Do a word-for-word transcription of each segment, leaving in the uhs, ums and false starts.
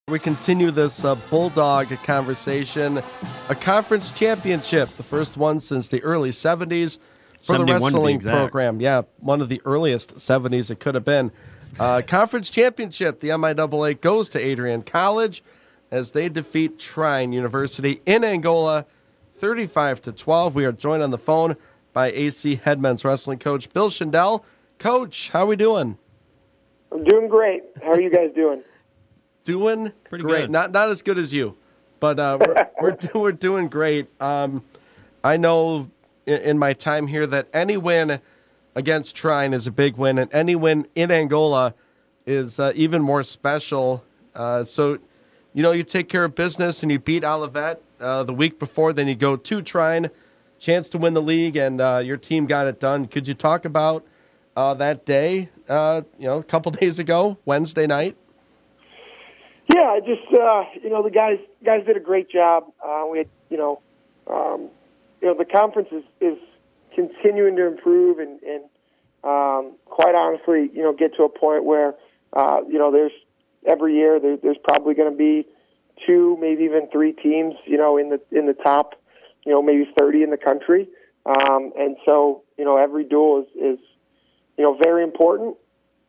We continue this uh, Bulldog conversation. A conference championship, the first one since the early seventies for the wrestling program. Yeah, one of the earliest seventies it could have been. Uh, conference championship, the M I A A goes to Adrian College as they defeat Trine University in Angola, thirty-five to twelve. We are joined on the phone by A C Head Men's Wrestling coach Bill Schindel. Coach, how are we doing? I'm doing great. How are you guys doing? Doing Pretty great. good. Not not as good as you, but uh, we're we're, do, we're doing great. Um, I know in, in my time here that any win against Trine is a big win, and any win in Angola is uh, even more special. Uh, so, you know, you take care of business and you beat Olivet uh, the week before, then you go to Trine, chance to win the league, and uh, your team got it done. Could you talk about uh, that day, uh, you know, a couple days ago, Wednesday night? Yeah, I just uh, you know the guys guys did a great job. Uh, we had you know um, you know the conference is, is continuing to improve and, and um, quite honestly you know get to a point where uh, you know there's every year there, there's probably going to be two, maybe even three teams you know in the in the top you know maybe thirty in the country, um, and so you know every duel is, is you know very important.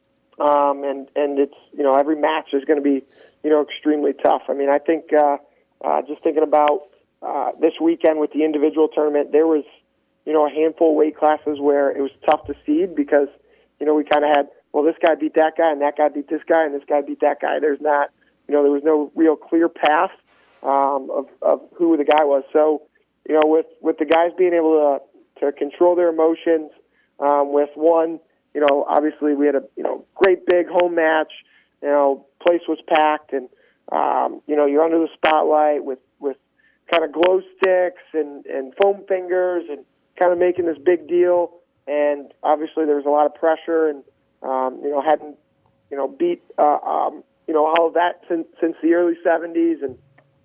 Um, and, and it's, you know, every match is going to be, you know, extremely tough. I mean, I think, uh, uh, just thinking about, uh, this weekend with the individual tournament, there was, you know, a handful of weight classes where it was tough to seed because, you know, we kind of had, well, this guy beat that guy and that guy beat this guy and this guy beat that guy. There's not, you know, there was no real clear path, um, of, of who the guy was. So, you know, with, with the guys being able to, to control their emotions, um, with one, you know, obviously we had a, you know, great big home match, you know, place was packed and, um, you know, you're under the spotlight with, with kind of glow sticks and, and foam fingers and kind of making this big deal. And obviously there was a lot of pressure and, um, you know, hadn't, you know, beat, uh, um, you know, all of that since, since the early seventies. And,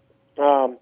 um,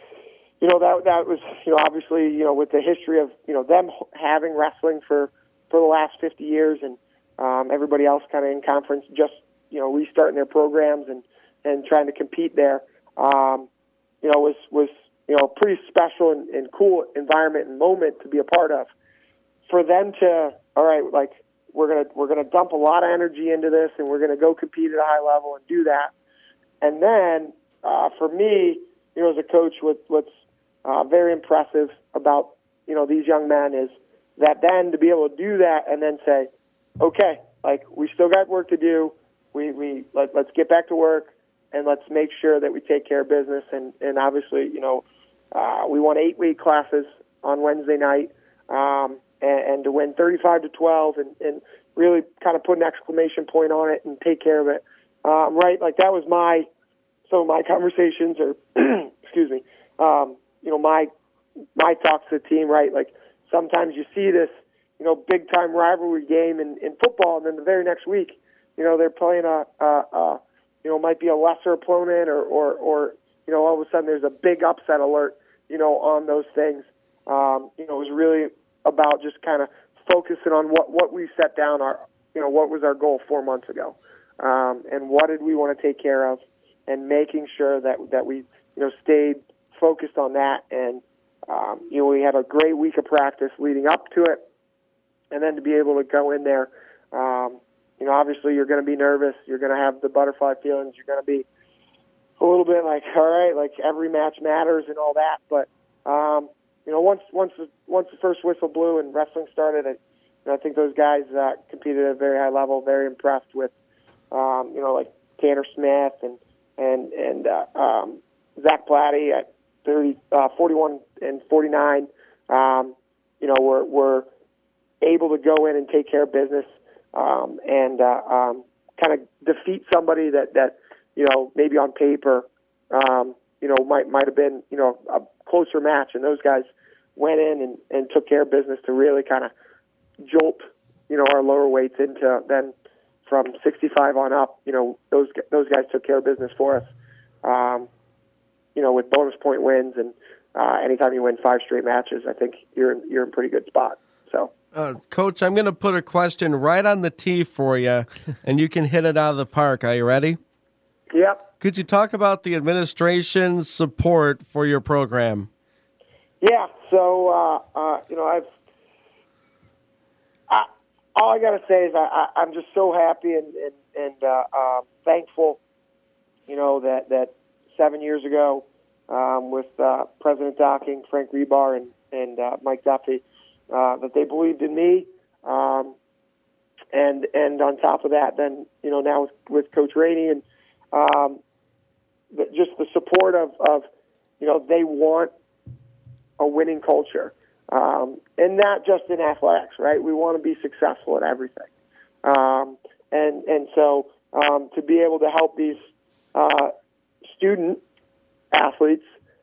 you know, that, that was, you know, obviously, you know, with the history of, you know, them having wrestling for, for the last fifty years and um, everybody else kind of in conference just, you know, restarting their programs and, and trying to compete there, um, you know, was, was, you know, a pretty special and, and cool environment and moment to be a part of. For them to, all right, like, we're going to we're gonna dump a lot of energy into this and we're going to go compete at a high level and do that. And then uh, for me, you know, as a coach, what, what's uh, very impressive about, you know, these young men is that then to be able to do that and then say, okay, like we still got work to do. We we let, let's get back to work and let's make sure that we take care of business. And, and obviously, you know, uh, we won eight weight classes on Wednesday night, um, and, and to win thirty-five to twelve and, and really kind of put an exclamation point on it and take care of it. Um, right, like that was my some of my conversations, or excuse me, um, you know, my my talks to the team. Right, like. Sometimes you see this, you know, big-time rivalry game in, in football, and then the very next week, you know, they're playing a, a, a you know, might be a lesser opponent, or, or, or, you know, all of a sudden there's a big upset alert, you know, on those things. Um, you know, it was really about just kind of focusing on what, what we set down, our, you know, what was our goal four months ago, um, and what did we want to take care of, and making sure that, that we, you know, stayed focused on that. And Um, you know, we had a great week of practice leading up to it, and then to be able to go in there, um, you know, obviously you're going to be nervous. You're going to have the butterfly feelings. You're going to be a little bit like, all right, like every match matters and all that. But, um, you know, once once the, once the first whistle blew and wrestling started, I, you know, I think those guys uh, competed at a very high level. Very impressed with, um, you know, like Tanner Smith and and and uh, um, Zach Platty at thirty, uh, forty-one and forty-nine, um, you know, we're, we're able to go in and take care of business, um, and, uh, um, kind of defeat somebody that, that, you know, maybe on paper, um, you know, might, might have been, you know, a closer match. And those guys went in and, and took care of business to really kind of jolt, you know, our lower weights into then from sixty-five on up, you know, those, those guys took care of business for us. Um, you know, with bonus point wins, and uh, anytime you win five straight matches, I think you're in, you're in a pretty good spot. So, uh, Coach, I'm going to put a question right on the tee for you, and you can hit it out of the park. Are you ready? Yep. Could you talk about the administration's support for your program? Yeah, so, uh, uh, you know, I've I, all I got to say is I, I, I'm just so happy and, and, and uh, uh, thankful, you know, that, that seven years ago um, with uh, President Docking, Frank Rebar, and, and uh, Mike Duffy, uh, that they believed in me. Um, and and on top of that, then, you know, now with, with Coach Rainey and um, the, just the support of, of, you know, they want a winning culture. Um, and not just in athletics, right? We want to be successful at everything. Um, and, and so um, to be able to help these uh, student athletes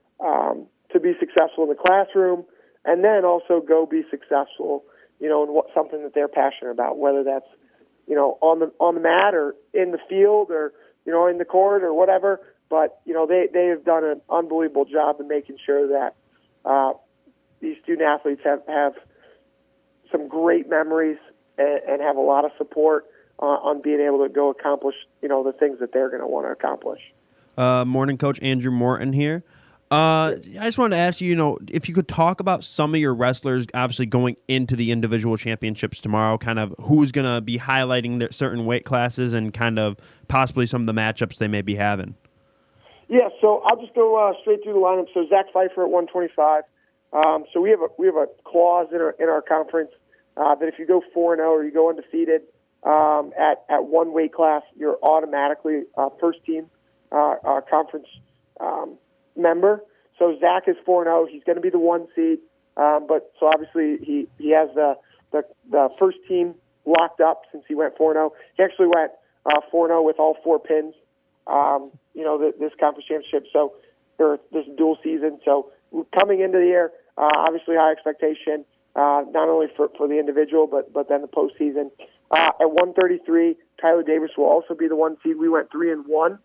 um, to be successful in the classroom and then also go be successful, you know, in what, something that they're passionate about, whether that's, you know, on the on the mat or in the field or, you know, in the court or whatever. But, you know, they, they have done an unbelievable job in making sure that uh, these student athletes have, have some great memories and, and have a lot of support uh, on being able to go accomplish, you know, the things that they're going to want to accomplish. Uh, morning, Coach. Andrew Morton here. Uh, I just wanted to ask you, you know, if you could talk about some of your wrestlers obviously going into the individual championships tomorrow, kind of who's going to be highlighting their certain weight classes and kind of possibly some of the matchups they may be having. Yeah, so I'll just go uh, straight through the lineup. So Zach Pfeiffer at one twenty-five. Um, so we have a we have a clause in our in our conference uh, that if you go four and zero or you go undefeated um, at at one weight class, you're automatically uh, first team uh, uh, conference um, member. So Zach is four and zero. He's going to be the one seed, um, but so obviously he he has the the, the first team locked up since he went four and zero. He actually went uh, four and zero with all four pins. Um, you know the, this conference championship. So or this dual season. So coming into the year. Uh, obviously, high expectation, uh, not only for, for the individual, but but then the postseason. Uh, at one thirty-three, Tyler Davis will also be the one seed. We went three and one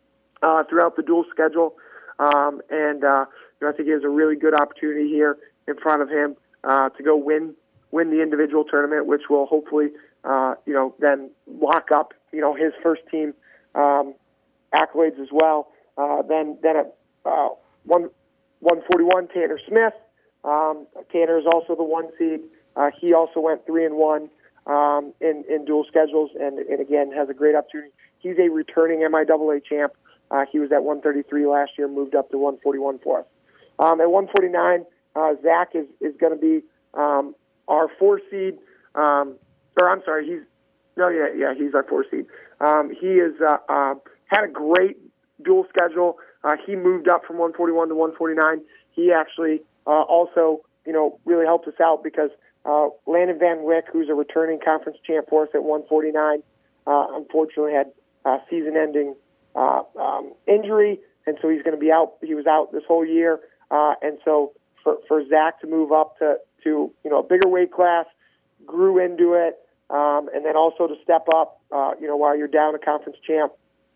uh, throughout the dual schedule, um, and uh, you know, I think he has a really good opportunity here in front of him uh, to go win win the individual tournament, which will hopefully uh, you know then lock up you know his first team um, accolades as well. Uh, then then at uh, one one forty-one, Tanner Smith. Um, Tanner is also the one seed. Uh, he also went three and one um, in in dual schedules, and, and again has a great opportunity. He's a returning M I A A champ. Uh, he was at one thirty-three last year, moved up to one forty-one for us. Um, at one forty-nine, uh, Zach is is going to be um, our four seed. Um, or I'm sorry, he's no, yeah, yeah, he's our four seed. Um, he is uh, uh, had a great dual schedule. Uh, he moved up from one forty-one to one forty-nine. He actually uh, also, you know, really helped us out because uh, Landon Van Wyck, who's a returning conference champ for us at one forty-nine, uh, unfortunately had uh, season-ending uh, um, injury, and so he's going to be out. He was out this whole year, uh, and so for, for Zach to move up to, to you know a bigger weight class, grew into it, um, and then also to step up, uh, you know, while you're down a conference champ.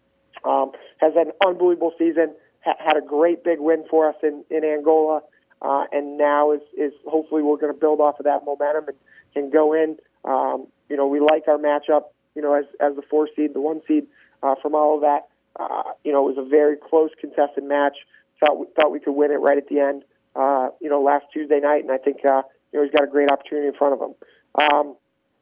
Um, has had an unbelievable season, ha- had a great big win for us in, in Angola, uh, and now is, is hopefully we're going to build off of that momentum and can go in. Um, you know, we like our matchup, you know, as, as the four seed, the one seed uh, from all of that. Uh, you know, it was a very close contested match. Thought we, thought we could win it right at the end, uh, you know, last Tuesday night, and I think, uh, you know, he's got a great opportunity in front of him. Um,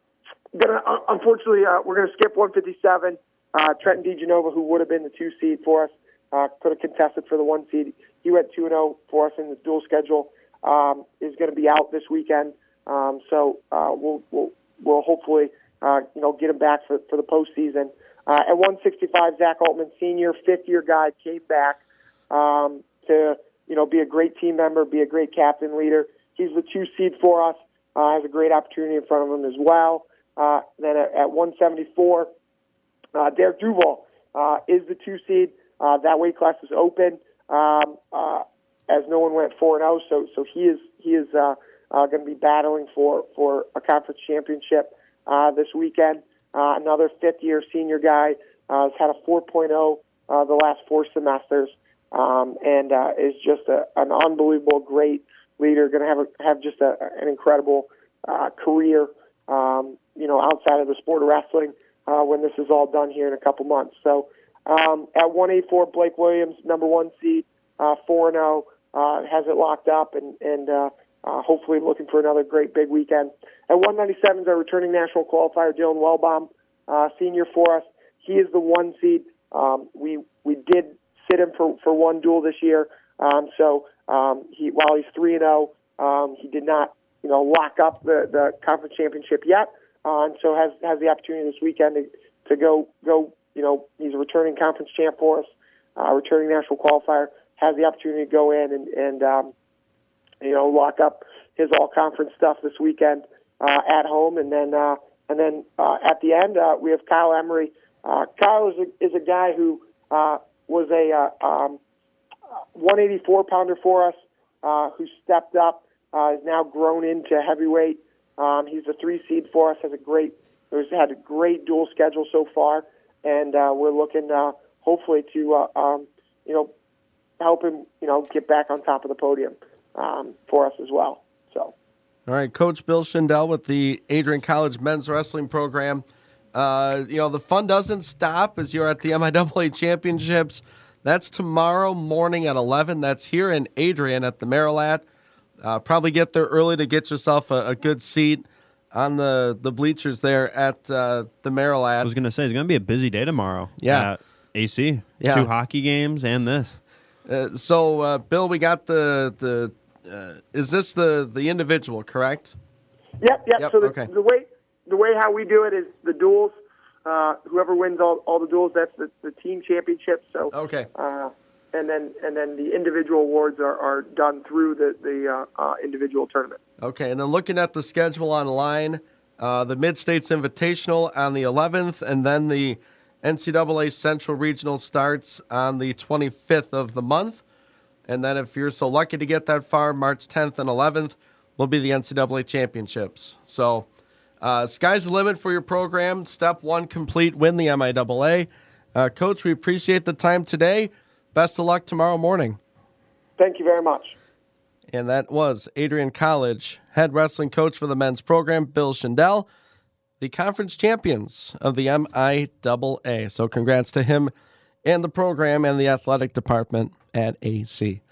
gonna, uh, unfortunately, uh, we're going to skip one fifty-seven. Uh, Trenton DeGenova, who would have been the two seed for us, uh, could have contested for the one seed. He went two and zero for us in the dual schedule. Um, is going to be out this weekend, um, so uh, we'll, we'll we'll hopefully uh, you know get him back for for the postseason. Uh, at one sixty-five, Zach Altman, senior, fifth year guy, came back um, to you know be a great team member, be a great captain leader. He's the two seed for us. Uh, has a great opportunity in front of him as well. Uh, then at, at one seventy-four. Uh, Derek Duval uh, is the two seed. Uh, that weight class is open, um, uh, as no one went four and zero. So, so he is he is uh, uh, going to be battling for, for a conference championship uh, this weekend. Uh, another fifth year senior guy uh, has had a four point oh uh, the last four semesters, um, and uh, is just a, an unbelievable great leader. Going to have a, have just a, an incredible uh, career, um, you know, outside of the sport of wrestling. Uh, when this is all done here in a couple months. So Um, at one eighty-four, Blake Williams, number one seed, uh, four and oh, uh, has it locked up, and, and uh, uh, hopefully looking for another great big weekend. At one ninety-seven is our returning national qualifier, Dylan Wellbaum, uh, senior for us. He is the one seed. Um, we we did sit him for, for one duel this year, um, so um, he while he's three and oh, um, he did not you know lock up the, the conference championship yet, uh, and so has has the opportunity this weekend to, to go go. You know, he's a returning conference champ for us, uh, returning national qualifier, has the opportunity to go in and, and um, you know, lock up his all-conference stuff this weekend uh, at home. And then uh, and then uh, at the end, uh, we have Kyle Emery. Uh, Kyle is a, is a guy who uh, was a uh, um, one eighty-four pounder for us, uh, who stepped up, uh, is now grown into heavyweight. Um, he's a three seed for us, has a great, has had a great dual schedule so far. And uh, we're looking, uh, hopefully, to uh, um, you know help him, you know, get back on top of the podium um, for us as well. So, all right, Coach Bill Schindel with the Adrian College men's wrestling program. Uh, you know, the fun doesn't stop as you're at the M I A A championships. That's tomorrow morning at eleven. That's here in Adrian at the Marilat. Uh, probably get there early to get yourself a, a good seat on the, the bleachers there at uh, the Marilat. I was going to say, it's going to be a busy day tomorrow. Yeah. At A C. Yeah. Two hockey games and this. Uh, so, uh, Bill, we got the, the uh, is this the, the individual, correct? Yep, yep. Yep, so the, okay. the way the way how we do it is the duels. Uh, whoever wins all, all the duels, that's the, the team championship. So, Okay. uh, and then and then the individual awards are, are done through the the uh, uh, individual tournament. Okay, and then looking at the schedule online, uh, the Mid-States Invitational on the eleventh, and then the N C double A Central Regional starts on the twenty-fifth of the month. And then if you're so lucky to get that far, March tenth and eleventh will be the N C double A Championships. So uh, sky's the limit for your program. Step one complete, win the M I A A. Uh, Coach, we appreciate the time today. Best of luck tomorrow morning. Thank you very much. And that was Adrian College head wrestling coach for the men's program, Bill Schindel, the conference champions of the M I A A. So congrats to him and the program and the athletic department at A C.